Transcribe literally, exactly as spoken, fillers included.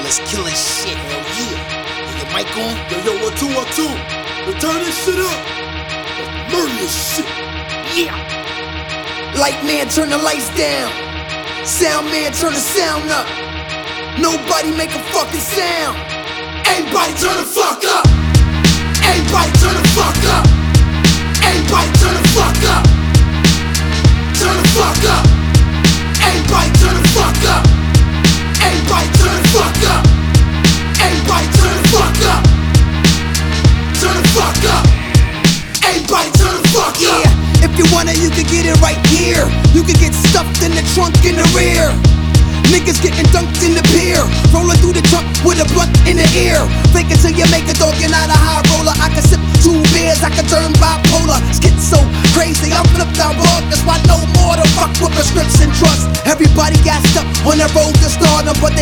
let's kill this shit, hell yeah. Is your mic on? Yo, yo, one, two, one, two. Let's turn this shit up. Let's murder this shit. Yeah. Light man, turn the lights down. Sound man, turn the sound up. Nobody make a fucking sound. Everybody turn the fuck up. Everybody turn the fuck up. Everybody turn the fuck up. Turn the fuck up. Everybody turn the fuck up. Everybody turn the fuck up. Everybody turn the fuck up. Turn the fuck up. Everybody turn the fuck up. Yeah, if you want it, you can get it right here. You can get stuffed in the trunk in the rear. Niggas getting dunked in the pier. Rolling through the trunk with a blunt in the ear. Fake it till you make a dog, you're not a high roller. I can sip two beers, I can turn bipolar. Skit so crazy, I'm flipped out wrong. That's why no more to fuck with prescription drugs. Everybody got stuck on the road to stardom, but they